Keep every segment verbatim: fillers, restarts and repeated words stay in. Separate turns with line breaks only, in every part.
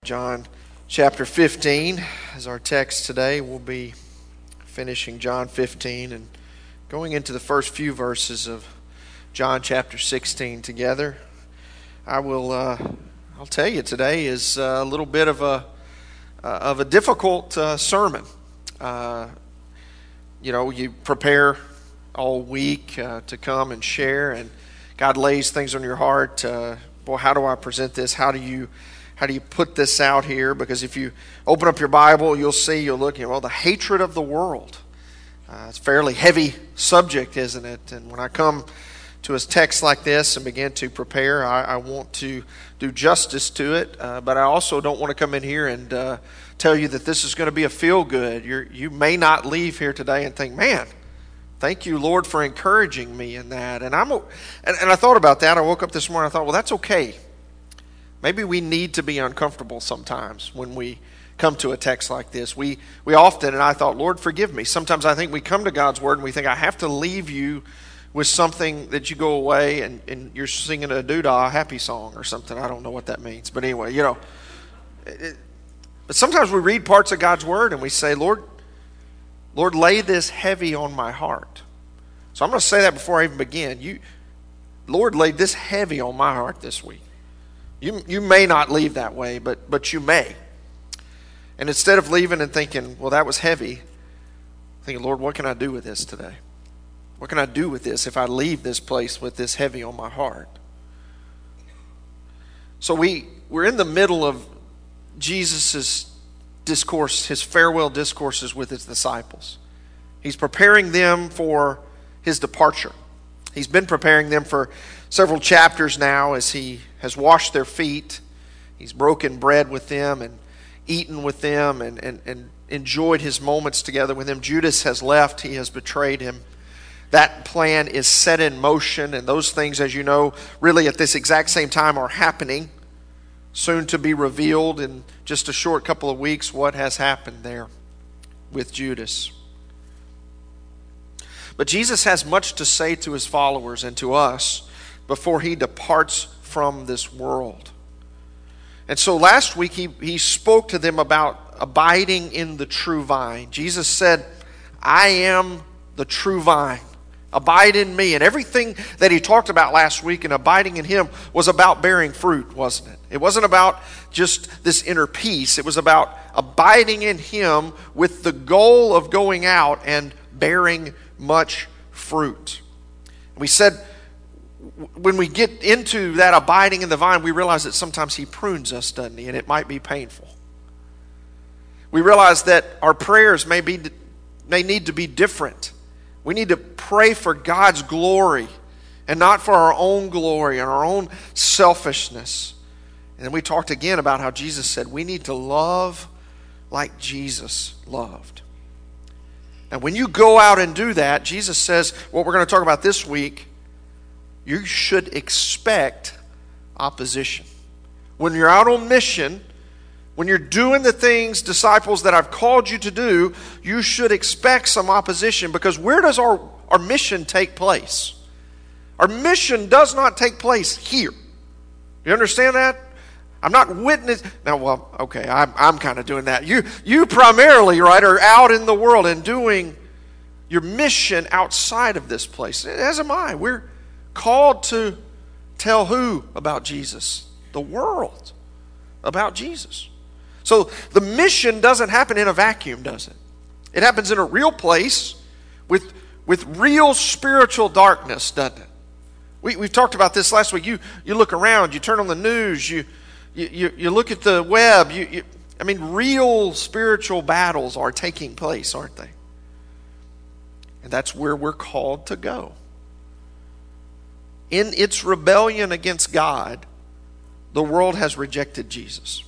John chapter fifteen is our text today. We'll be finishing John fifteen and going into the first few verses of John chapter sixteen together. I will, uh, I'll tell you, today is a little bit of a uh, of a difficult uh, sermon. Uh, you know, you prepare all week uh, to come and share, and God lays things on your heart. Uh, boy, how do I present this? How do you How do you put this out here? Because if you open up your Bible, you'll see, you'll look, you know, well, the hatred of the world. Uh, it's a fairly heavy subject, isn't it? And when I come to a text like this and begin to prepare, I, I want to do justice to it. Uh, but I also don't want to come in here and uh, tell you that this is going to be a feel-good. You're, you may not leave here today and think, man, thank you, Lord, for encouraging me in that. And, I'm, and, and I thought about that. I woke up this morning, I thought, well, that's okay. Maybe we need to be uncomfortable sometimes when we come to a text like this. We we often, and I thought, Lord, forgive me. Sometimes I think we come to God's Word and we think, I have to leave you with something that you go away and, and you're singing a doodah happy song or something. I don't know what that means. But anyway, you know. It, but sometimes we read parts of God's Word and we say, Lord, Lord, lay this heavy on my heart. So I'm going to say that before I even begin. You, Lord, laid this heavy on my heart this week. You you may not leave that way, but but you may. And instead of leaving and thinking, well, that was heavy, thinking, Lord, what can I do with this today? What can I do with this if I leave this place with this heavy on my heart? So we, we're in the middle of Jesus' discourse, his farewell discourses with his disciples. He's preparing them for his departure. He's been preparing them for several chapters now as he has washed their feet. He's broken bread with them and eaten with them and, and, and enjoyed his moments together with them. Judas has left. He has betrayed him. That plan is set in motion, and those things, as you know, really at this exact same time are happening, soon to be revealed in just a short couple of weeks what has happened there with Judas. But Jesus has much to say to his followers and to us before he departs from this world. And so last week he, he spoke to them about abiding in the true vine. Jesus said, I am the true vine. Abide in me. And everything that he talked about last week and abiding in him was about bearing fruit, wasn't it? It wasn't about just this inner peace. It was about abiding in him with the goal of going out and bearing much fruit. We said when we get into that abiding in the vine, we realize that sometimes he prunes us, doesn't he? And it might be painful. We realize that our prayers may be may need to be different. We need to pray for God's glory and not for our own glory and our own selfishness. And then we talked again about how Jesus said we need to love like Jesus loved. And when you go out and do that, Jesus says, what we're going to talk about this week, you should expect opposition. When you're out on mission, when you're doing the things, disciples, that I've called you to do, you should expect some opposition, because where does our, our mission take place? Our mission does not take place here. You understand that? I'm not witness. Now, well, okay, I'm, I'm kind of doing that. You, you primarily, right, are out in the world and doing your mission outside of this place. As am I. We're called to tell who about Jesus? The world about Jesus. So the mission doesn't happen in a vacuum, does it? It happens in a real place with, with real spiritual darkness, doesn't it? We, we've talked about this last week. You, you look around, you turn on the news, you You, you, you look at the web, you, you, I mean, real spiritual battles are taking place, aren't they? And that's where we're called to go. In its rebellion against God, the world has rejected Jesus.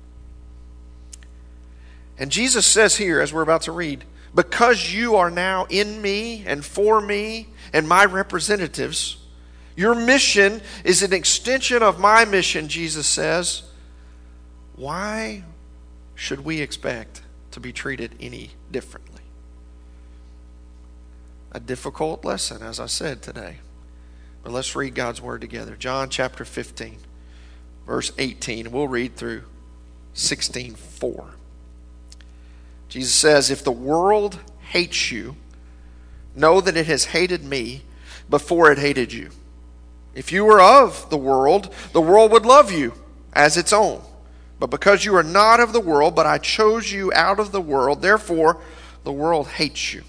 And Jesus says here, as we're about to read, because you are now in me and for me and my representatives, your mission is an extension of my mission, Jesus says. Why should we expect to be treated any differently? A difficult lesson, as I said today. But let's read God's Word together. John chapter fifteen, verse eighteen. We'll read through sixteen four. Jesus says, if the world hates you, know that it has hated me before it hated you. If you were of the world, the world would love you as its own. But because you are not of the world, but I chose you out of the world, therefore the world hates you.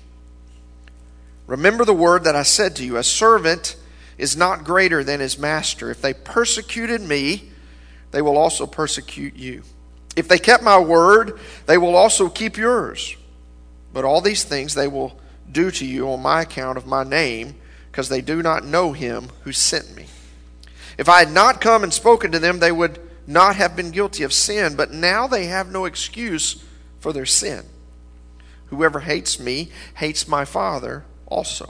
Remember the word that I said to you, a servant is not greater than his master. If they persecuted me, they will also persecute you. If they kept my word, they will also keep yours. But all these things they will do to you on my account of my name, because they do not know him who sent me. If I had not come and spoken to them, they would not have been guilty of sin, but now they have no excuse for their sin. Whoever hates me hates my Father also.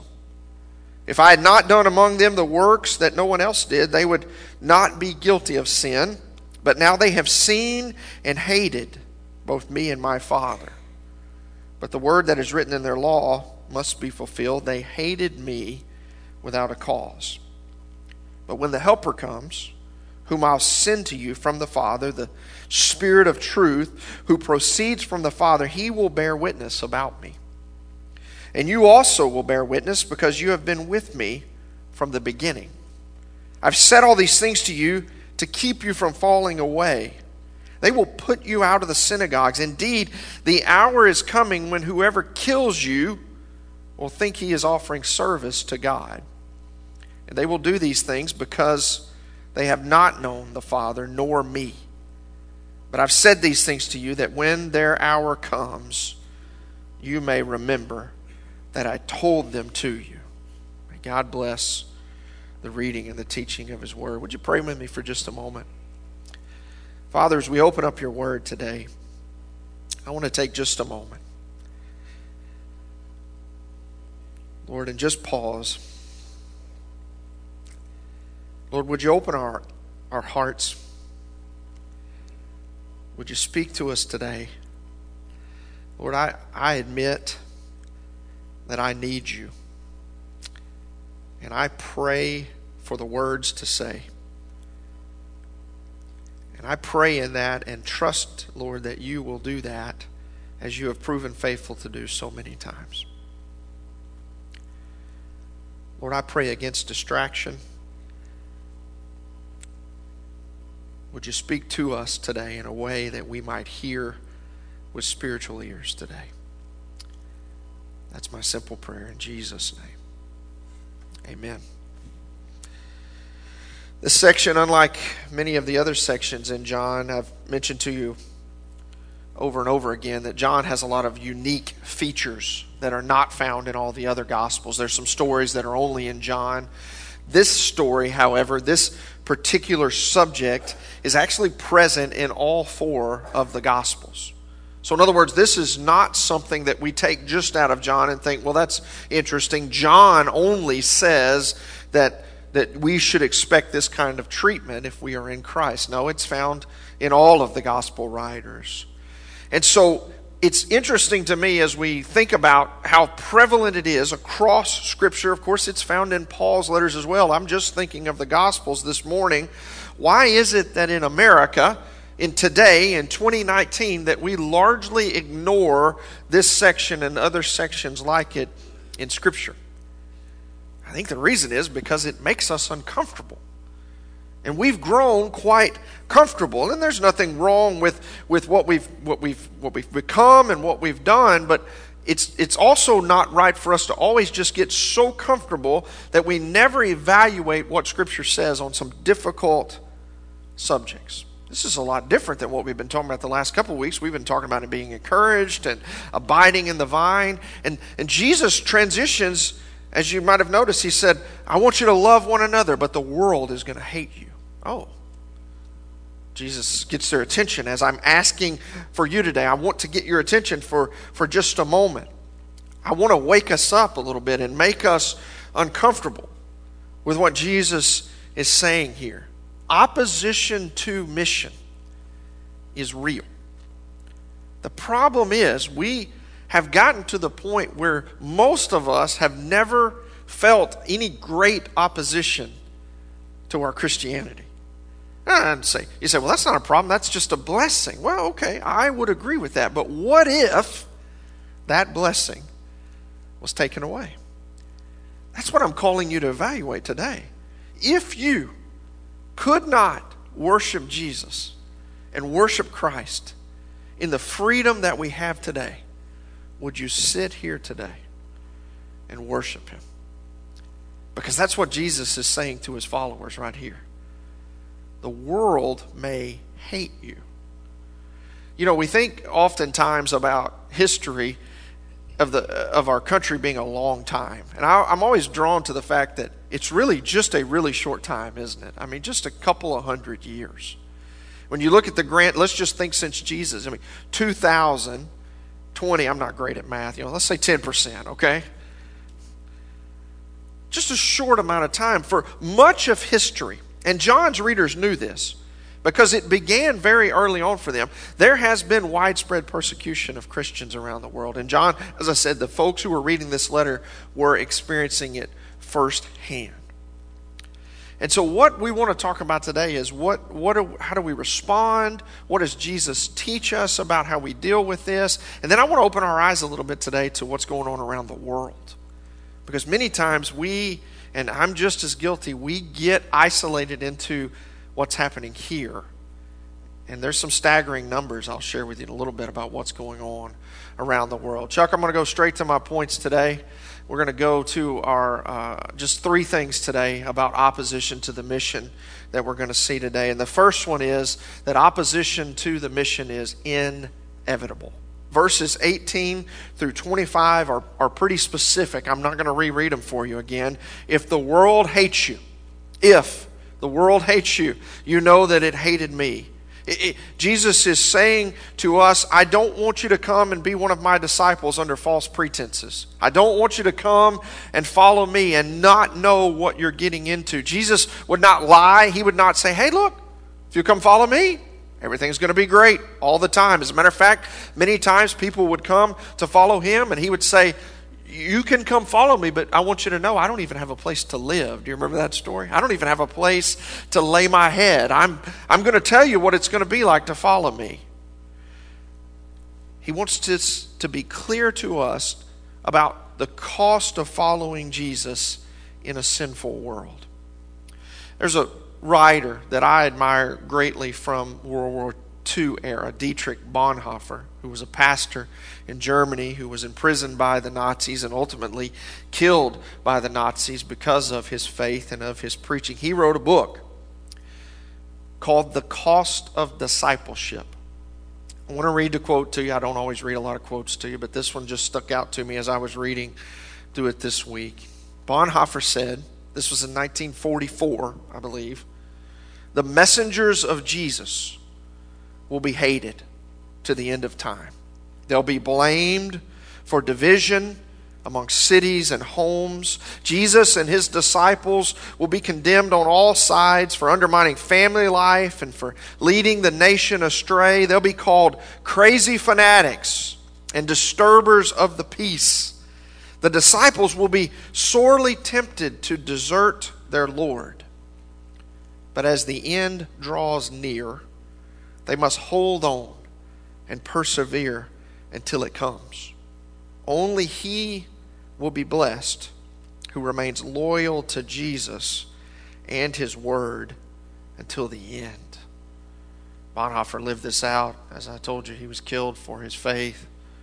If I had not done among them the works that no one else did, they would not be guilty of sin, but now they have seen and hated both me and my Father. But the word that is written in their law must be fulfilled. They hated me without a cause. But when the Helper comes, whom I'll send to you from the Father, the Spirit of truth, who proceeds from the Father, he will bear witness about me. And you also will bear witness, because you have been with me from the beginning. I've said all these things to you to keep you from falling away. They will put you out of the synagogues. Indeed, the hour is coming when whoever kills you will think he is offering service to God. And they will do these things because they have not known the Father nor me. But I've said these things to you that when their hour comes, you may remember that I told them to you. May God bless the reading and the teaching of his word. Would you pray with me for just a moment? Father, as we open up your word today, I want to take just a moment, Lord, and just pause. Lord, would you open our, our hearts? Would you speak to us today? Lord, I, I admit that I need you. And I pray for the words to say. And I pray in that and trust, Lord, that you will do that as you have proven faithful to do so many times. Lord, I pray against distraction. Would you speak to us today in a way that we might hear with spiritual ears today? That's my simple prayer in Jesus' name. Amen. This section, unlike many of the other sections in John, I've mentioned to you over and over again that John has a lot of unique features that are not found in all the other Gospels. There's some stories that are only in John. This story, however, this particular subject is actually present in all four of the Gospels. So in other words, this is not something that we take just out of John and think, well, that's interesting. John only says that that we should expect this kind of treatment if we are in Christ. No, it's found in all of the gospel writers. And so it's interesting to me as we think about how prevalent it is across Scripture. Of course, it's found in Paul's letters as well. I'm just thinking of the Gospels this morning. Why is it that in America, in today, in twenty nineteen, that we largely ignore this section and other sections like it in Scripture? I think the reason is because it makes us uncomfortable. And we've grown quite comfortable. And there's nothing wrong with, with what we've what we've what we've become and what we've done, but it's it's also not right for us to always just get so comfortable that we never evaluate what Scripture says on some difficult subjects. This is a lot different than what we've been talking about the last couple of weeks. We've been talking about it being encouraged and abiding in the vine. And, and Jesus transitions. As you might have noticed, he said, I want you to love one another, but the world is going to hate you. Oh. Jesus gets their attention as I'm asking for you today. I want to get your attention for, for just a moment. I want to wake us up a little bit and make us uncomfortable with what Jesus is saying here. Opposition to mission is real. The problem is we have gotten to the point where most of us have never felt any great opposition to our Christianity. And say, you say, well, that's not a problem. That's just a blessing. Well, okay, I would agree with that. But what if that blessing was taken away? That's what I'm calling you to evaluate today. If you could not worship Jesus and worship Christ in the freedom that we have today, would you sit here today and worship Him? Because that's what Jesus is saying to His followers right here. The world may hate you. You know, we think oftentimes about history of the of our country being a long time. And I, I'm always drawn to the fact that it's really just a really short time, isn't it? I mean, just a couple of hundred years. When you look at the grant, let's just think since Jesus. I mean, two thousand twenty, I'm not great at math. You know, let's say ten percent, okay? Just a short amount of time for much of history. And John's readers knew this because it began very early on for them. There has been widespread persecution of Christians around the world. And John, as I said, the folks who were reading this letter were experiencing it firsthand. And so what we want to talk about today is what, what are, how do we respond? What does Jesus teach us about how we deal with this? And then I want to open our eyes a little bit today to what's going on around the world. Because many times we, and I'm just as guilty, we get isolated into what's happening here. And there's some staggering numbers I'll share with you in a little bit about what's going on around the world. Chuck, I'm going to go straight to my points today. We're going to go to our uh, just three things today about opposition to the mission that we're going to see today. And the first one is that opposition to the mission is inevitable. Verses eighteen through twenty-five are, are pretty specific. I'm not going to reread them for you again. If the world hates you, if the world hates you, you know that it hated me. It, it, Jesus is saying to us, I don't want you to come and be one of my disciples under false pretenses. I don't want you to come and follow me and not know what you're getting into. Jesus would not lie. He would not say, hey, look, if you come follow me, everything's going to be great all the time. As a matter of fact, many times people would come to follow him and he would say, you can come follow me, but I want you to know I don't even have a place to live. Do you remember that story? I don't even have a place to lay my head. I'm, I'm going to tell you what it's going to be like to follow me. He wants this to be clear to us about the cost of following Jesus in a sinful world. There's a writer that I admire greatly from World War Two era, Dietrich Bonhoeffer, who was a pastor in Germany who was imprisoned by the Nazis and ultimately killed by the Nazis because of his faith and of his preaching. He wrote a book called The Cost of Discipleship. I want to read the quote to you. I don't always read a lot of quotes to you, but this one just stuck out to me as I was reading through it this week. Bonhoeffer said, this was in nineteen forty-four, I believe, the messengers of Jesus will be hated to the end of time. They'll be blamed for division among cities and homes. Jesus and his disciples will be condemned on all sides for undermining family life and for leading the nation astray. They'll be called crazy fanatics and disturbers of the peace. The disciples will be sorely tempted to desert their Lord. But as the end draws near, they must hold on and persevere until it comes. Only he will be blessed who remains loyal to Jesus and his word until the end. Bonhoeffer lived this out. As I told you, he was killed for his faith,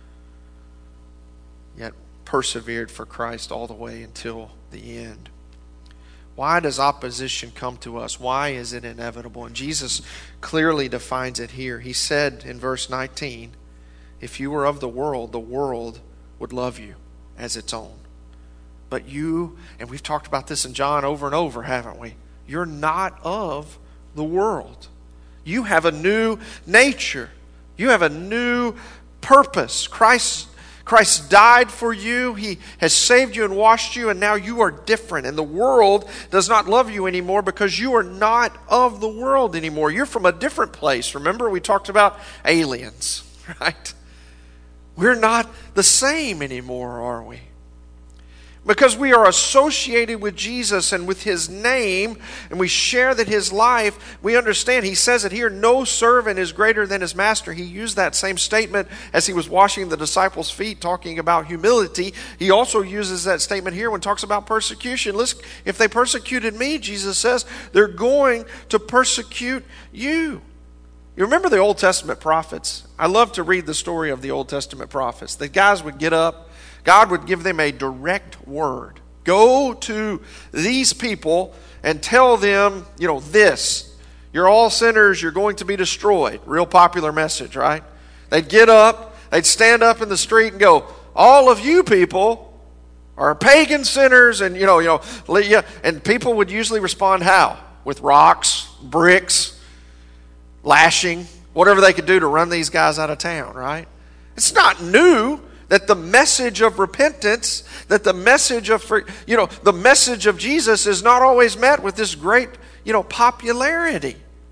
yet persevered for Christ all the way until the end. Why does opposition come to us? Why is it inevitable? And Jesus clearly defines it here. He said in verse nineteen, if you were of the world, the world would love you as its own. But you, and we've talked about this in John over and over, haven't we? You're not of the world. You have a new nature. You have a new purpose. Christ Christ died for you. He has saved you and washed you, and now you are different. And the world does not love you anymore because you are not of the world anymore. You're from a different place. Remember, we talked about aliens, right? We're not the same anymore, are we? Because we are associated with Jesus and with his name, and we share that his life, we understand. He says it here, no servant is greater than his master. He used that same statement as he was washing the disciples' feet, talking about humility. He also uses that statement here when he talks about persecution. Listen, if they persecuted me, Jesus says, they're going to persecute you. You remember the Old Testament prophets? I love to read the story of the Old Testament prophets. The guys would get up, God would give them a direct word. Go to these people and tell them, you know, this. You're all sinners, you're going to be destroyed. Real popular message, right? They'd get up, they'd stand up in the street and go, all of you people are pagan sinners, and you know, you know, and people would usually respond how? With rocks, bricks, lashing, whatever they could do to run these guys out of town, right? It's not new that the message of repentance, that the message of, you know, the message of Jesus is not always met with this great, you know, popularity.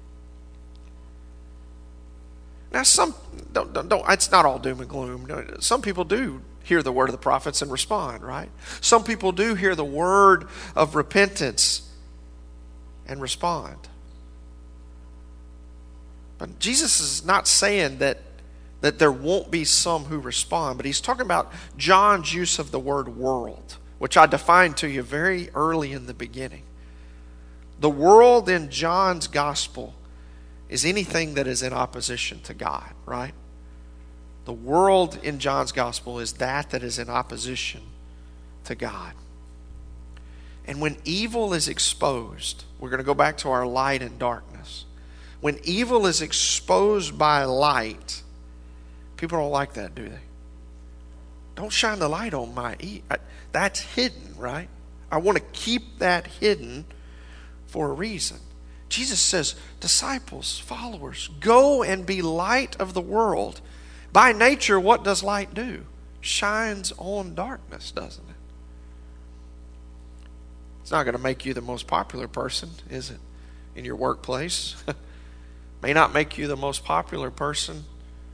Now, some, don't, don't, don't, it's not all doom and gloom. Some people do hear the word of the prophets and respond, right? Some people do hear the word of repentance and respond. But Jesus is not saying that that there won't be some who respond. But he's talking about John's use of the word world, which I defined to you very early in the beginning. The world in John's gospel is anything that is in opposition to God, right? The world in John's gospel is that that is in opposition to God. And when evil is exposed, we're going to go back to our light and darkness. When evil is exposed by light, people don't like that, do they? Don't shine the light on my evil. That's hidden, right? I want to keep that hidden for a reason. Jesus says, disciples, followers, go and be light of the world. By nature, what does light do? Shines on darkness, doesn't it? It's not going to make you the most popular person, is it? In your workplace. May not make you the most popular person.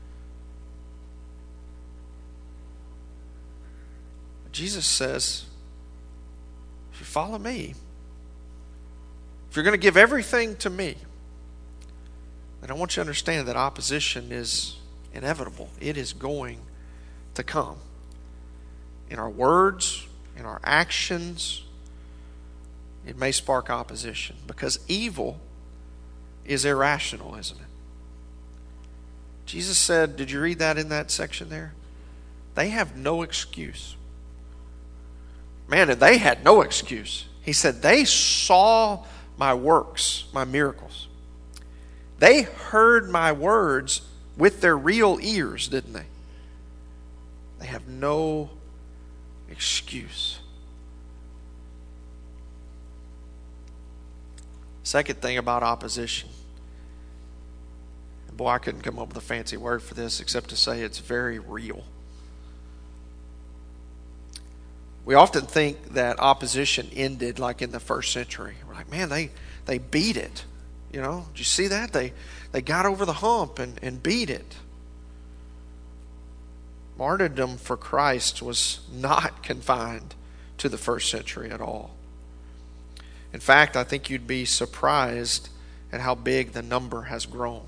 Jesus says, if you follow me, if you're going to give everything to me, then I want you to understand that opposition is inevitable. It is going to come. In our words, in our actions, it may spark opposition because evil is irrational, isn't it? Jesus said, did you read that in that section there? They have no excuse. Man, and they had no excuse. He said, they saw my works, my miracles. They heard my words with their real ears, didn't they? They have no excuse. Second thing about opposition. Boy, I couldn't come up with a fancy word for this except to say it's very real. We often think that opposition ended like in the first century. We're like, man, they, they beat it. You know, did you see that? They they got over the hump and, and beat it. Martyrdom for Christ was not confined to the first century at all. In fact, I think you'd be surprised at how big the number has grown.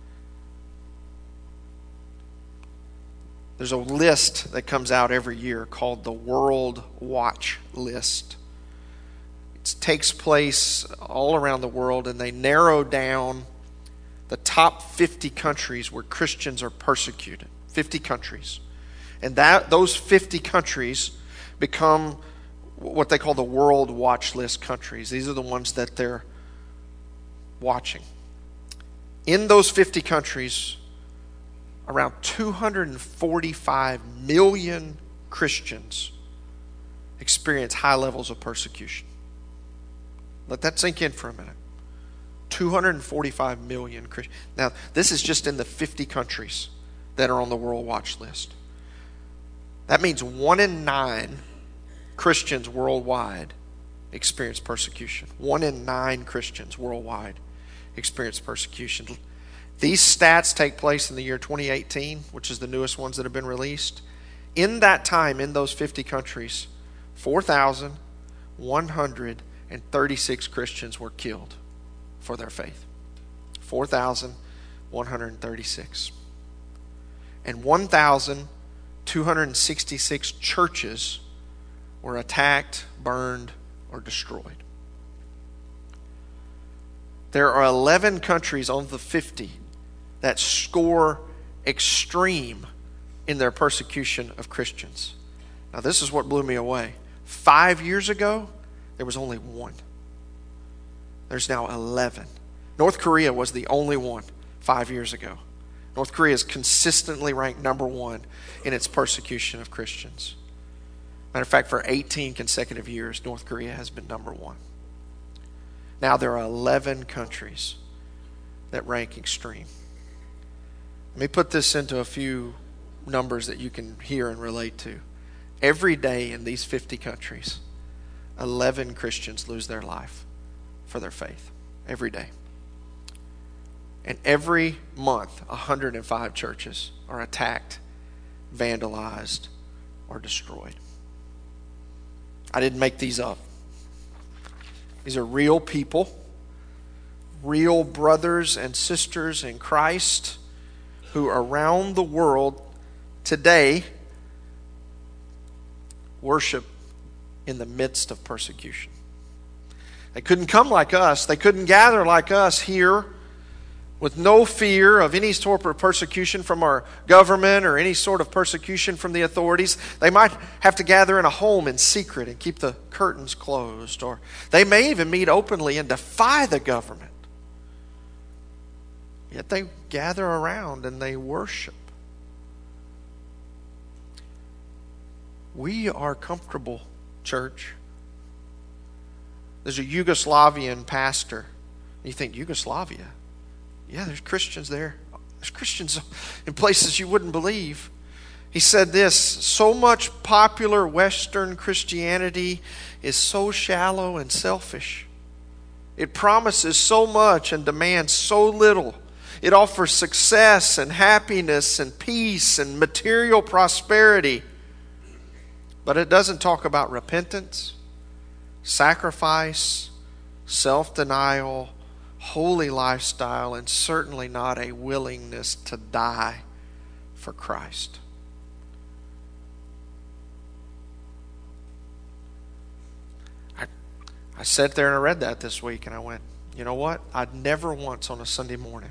There's a list that comes out every year called the World Watch List. It takes place all around the world, and they narrow down the top fifty countries where Christians are persecuted. fifty countries. And that those fifty countries become what they call the World Watch List countries. These are the ones that they're watching. In those fifty countries, around two hundred forty-five million Christians experience high levels of persecution. Let that sink in for a minute. two hundred forty-five million Christians. Now, this is just in the fifty countries that are on the World Watch List. That means one in nine Christians worldwide experience persecution. One in nine Christians worldwide experience persecution. These stats take place in the year twenty eighteen, which is the newest ones that have been released. In that time, in those fifty countries, four thousand one hundred thirty-six Christians were killed for their faith. four thousand one hundred thirty-six. And one thousand two hundred sixty-six churches were attacked, burned, or destroyed. There are eleven countries on the fifty that score extreme in their persecution of Christians. Now, this is what blew me away. Five years ago, there was only one. There's now eleven. North Korea was the only one five years ago. North Korea is consistently ranked number one in its persecution of Christians. Matter of fact, for eighteen consecutive years, North Korea has been number one. Now there are eleven countries that rank extreme. Let me put this into a few numbers that you can hear and relate to. Every day in these fifty countries, eleven Christians lose their life for their faith. Every day. And every month, one hundred five churches are attacked, vandalized, or destroyed. I didn't make these up. These are real people, real brothers and sisters in Christ who around the world today worship in the midst of persecution. They couldn't come like us. They couldn't gather like us here with no fear of any sort of persecution from our government or any sort of persecution from the authorities. They might have to gather in a home in secret and keep the curtains closed, or they may even meet openly and defy the government. Yet they gather around and they worship. We are comfortable, church. There's a Yugoslavian pastor. You think, Yugoslavia? Yeah, there's Christians there. There's Christians in places you wouldn't believe. He said this, so much popular Western Christianity is so shallow and selfish. It promises so much and demands so little. It offers success and happiness and peace and material prosperity. But it doesn't talk about repentance, sacrifice, self-denial, holy lifestyle, and certainly not a willingness to die for Christ. I, I sat there and I read that this week and I went, you know what? I'd never once on a Sunday morning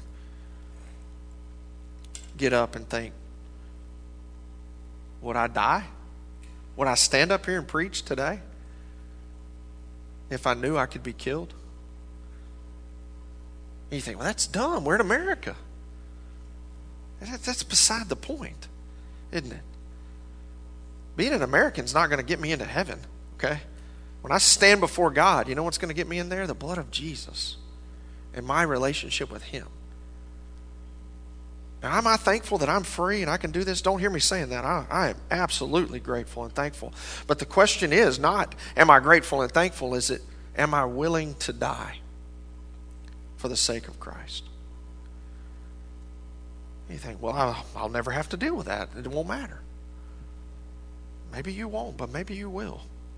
get up and think, would I die? Would I stand up here and preach today if I knew I could be killed? And you think, well, that's dumb. We're in America. That's beside the point, isn't it? Being an American is not going to get me into heaven, okay? When I stand before God, you know what's going to get me in there? The blood of Jesus and my relationship with Him. Now, am I thankful that I'm free and I can do this? Don't hear me saying that. I, I am absolutely grateful and thankful. But the question is not, am I grateful and thankful? Is it, am I willing to die for the sake of Christ? You think, well, I'll, I'll never have to deal with that. It won't matter. Maybe you won't, but maybe you will.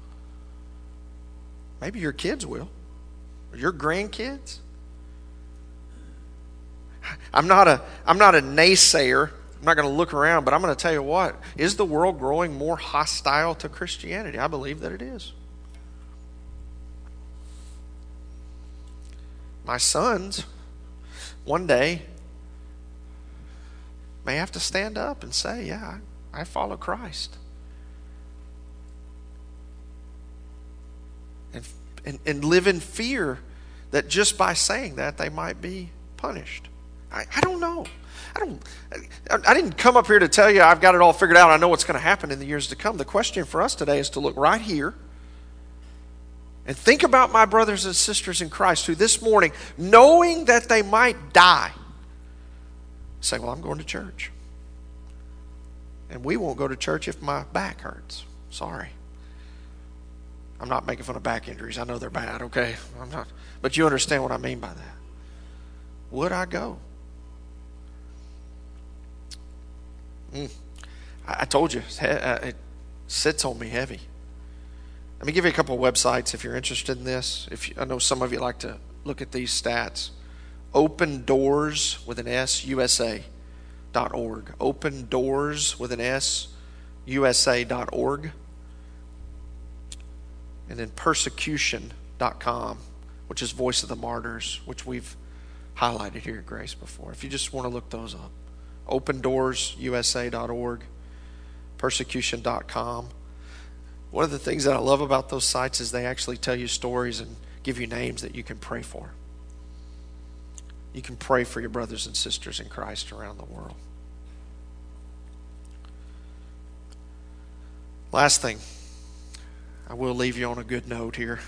Maybe your kids will. Or your grandkids. I'm not a I'm not a naysayer. I'm not going to look around, but I'm going to tell you what. Is the world growing more hostile to Christianity? I believe that it is. My sons, one day, may have to stand up and say, yeah, I, I follow Christ. And, and, and live in fear that just by saying that, they might be punished. I, I don't know. I don't. I, I didn't come up here to tell you I've got it all figured out. I know what's going to happen in the years to come. The question for us today is to look right here and think about my brothers and sisters in Christ who this morning, knowing that they might die, say, well, I'm going to church. And we won't go to church if my back hurts. Sorry. I'm not making fun of back injuries. I know they're bad, okay? I'm not. But you understand what I mean by that. Would I go? Mm. I told you, it sits on me heavy. Let me give you a couple of websites if you're interested in this. If you, I know some of you like to look at these stats. Open Doors with an S, U S A dot org. Open Doors with an S, U S A dot org. And then persecution dot com, which is Voice of the Martyrs, which we've highlighted here at Grace before. If you just want to look those up. Open Doors U S A dot org, persecution dot com. One of the things that I love about those sites is they actually tell you stories and give you names that you can pray for. You can pray for your brothers and sisters in Christ around the world. Last thing, I will leave you on a good note here.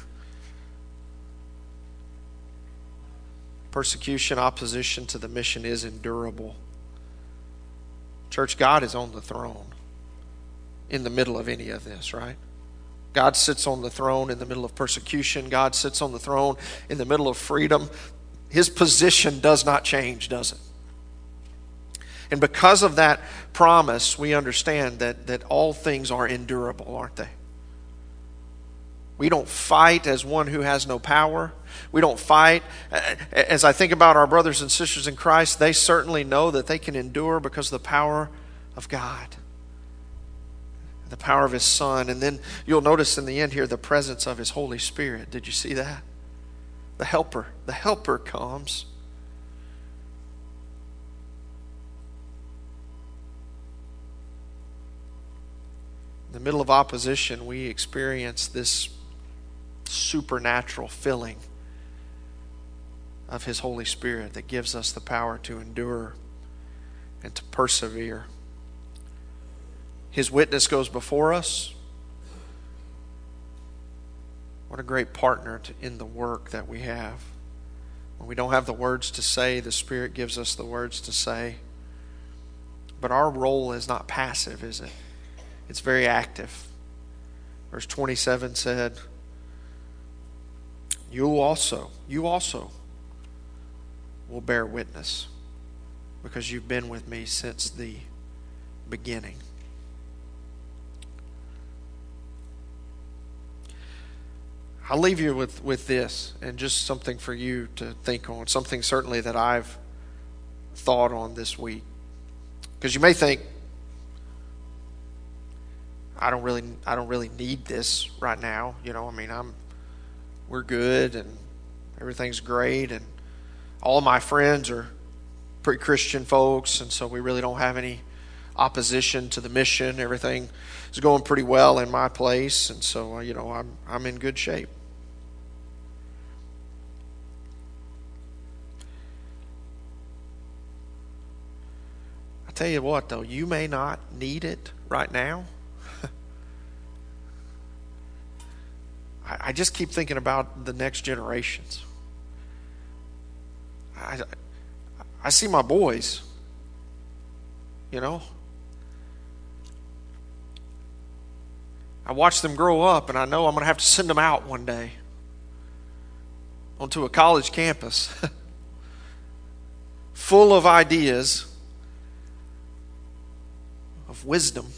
Persecution, opposition to the mission is endurable. Church, God is on the throne in the middle of any of this, right? God sits on the throne in the middle of persecution. God sits on the throne in the middle of freedom. His position does not change, does it? And because of that promise, we understand that, that all things are endurable, aren't they? We don't fight as one who has no power. We don't fight. As I think about our brothers and sisters in Christ, they certainly know that they can endure because of the power of God, the power of His Son. And then you'll notice in the end here the presence of His Holy Spirit. Did you see that? The helper. The helper comes. In the middle of opposition, we experience this supernatural filling of His Holy Spirit that gives us the power to endure and to persevere. His witness goes before us. What a great partner to, in the work that we have. When we don't have the words to say, the Spirit gives us the words to say. But our role is not passive, is it? It's very active. Verse twenty-seven said, You also, you also will bear witness because you've been with me since the beginning. I'll leave you with, with this and just something for you to think on, something certainly that I've thought on this week. Because you may think, I don't really I don't really need this right now. You know, I mean, I'm we're good and everything's great and all of my friends are pretty Christian folks, and so we really don't have any opposition to the mission. Everything is going pretty well in my place, and so you know, I'm I'm in good shape. I tell you what though, you may not need it right now. I just keep thinking about the next generations. I, I see my boys, you know. I watch them grow up, and I know I'm going to have to send them out one day onto a college campus full of ideas, of wisdom.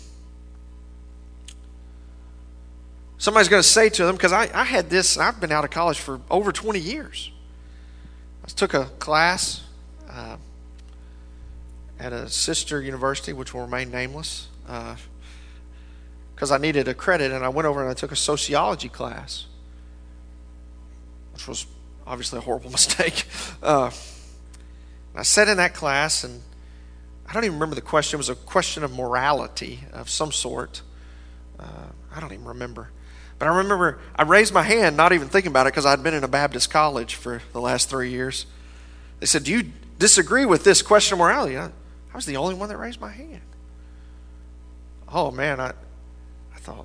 Somebody's going to say to them, because I, I had this, I've been out of college for over twenty years. I took a class uh, at a sister university, which will remain nameless, because uh, I needed a credit, and I went over and I took a sociology class, which was obviously a horrible mistake. Uh, I sat in that class, and I don't even remember the question. It was a question of morality of some sort. Uh, I don't even remember. But I remember I raised my hand, not even thinking about it, because I'd been in a Baptist college for the last three years. They said, do you disagree with this question of morality? I, I was the only one that raised my hand. Oh, man, I, I thought,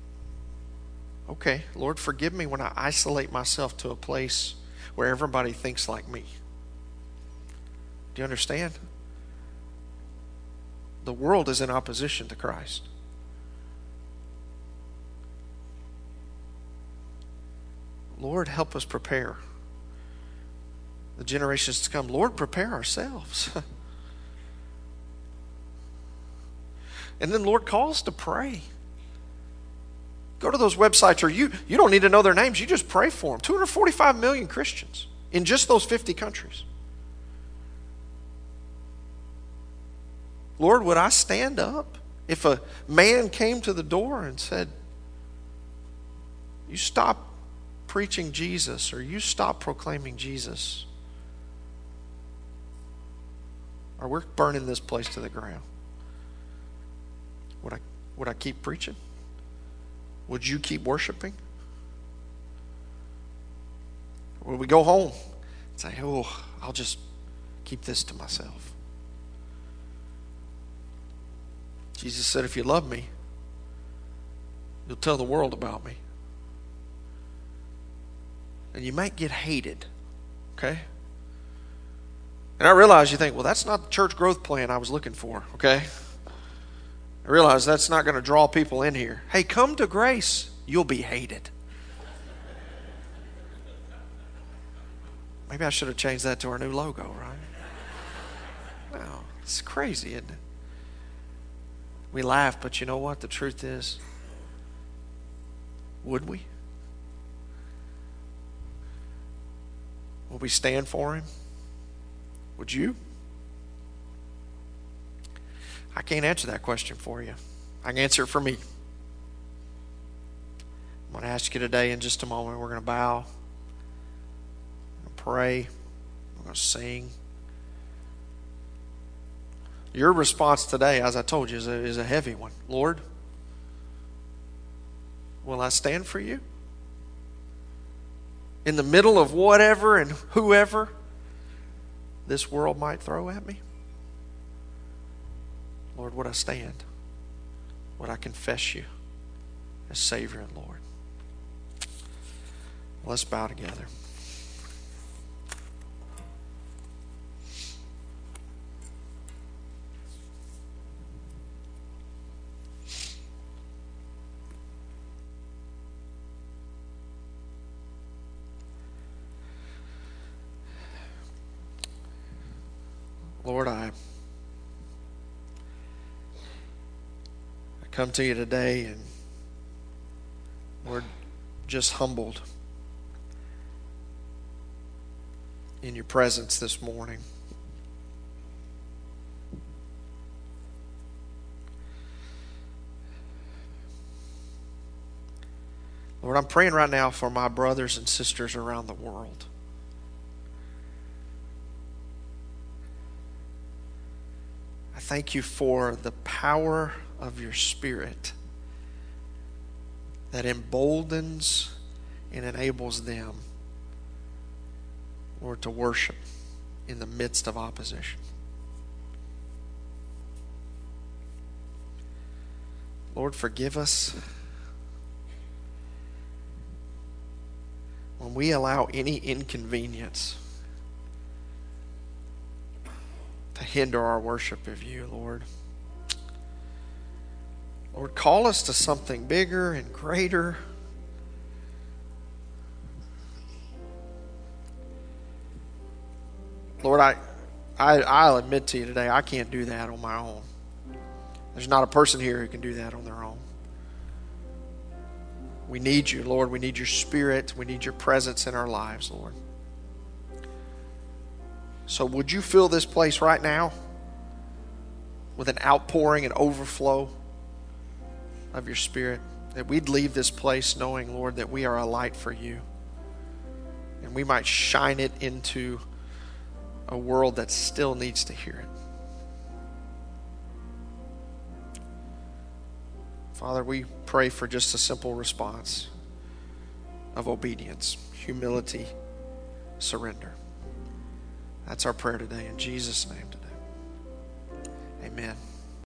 okay, Lord, forgive me when I isolate myself to a place where everybody thinks like me. Do you understand? The world is in opposition to Christ. Lord, help us prepare the generations to come. Lord, prepare ourselves. And then, Lord, call us to pray. Go to those websites, or you, you don't need to know their names. You just pray for them. two hundred forty-five million Christians in just those fifty countries. Lord, would I stand up if a man came to the door and said, you stop preaching Jesus, or you stop proclaiming Jesus, or we're burning this place to the ground? Would I, would I keep preaching? Would you keep worshiping? Or would we go home and say, oh, I'll just keep this to myself? Jesus said, if you love me, you'll tell the world about me. And you might get hated, okay? And I realize you think, well, that's not the church growth plan I was looking for, okay? I realize that's not going to draw people in here. Hey, come to Grace, you'll be hated. Maybe I should have changed that to our new logo, right? No, it's crazy, isn't it? We laugh, but you know what? The truth is, would we? Would we stand for him? Would you? I can't answer that question for you. I can answer it for me. I'm going to ask you today in just a moment. We're going to bow. We're going to pray. We're going to sing. Your response today, as I told you, is a, is a heavy one. Lord, will I stand for you? In the middle of whatever and whoever this world might throw at me? Lord, would I stand? Would I confess you as Savior and Lord? Let's bow together. Lord, I, I come to you today and, Lord, just humbled in your presence this morning. Lord, I'm praying right now for my brothers and sisters around the world. Thank you for the power of your Spirit that emboldens and enables them, Lord, to worship in the midst of opposition. Lord, forgive us when we allow any inconvenience to hinder our worship of you, Lord. Lord, call us to something bigger and greater. Lord, I, I, I'll admit to you today, I can't do that on my own. There's not a person here who can do that on their own. We need you, Lord. We need your Spirit. We need your presence in our lives, Lord. So would you fill this place right now with an outpouring and overflow of your Spirit? That we'd leave this place knowing, Lord, that we are a light for you. And we might shine it into a world that still needs to hear it. Father, we pray for just a simple response of obedience, humility, surrender. That's our prayer today, in Jesus' name today. Amen.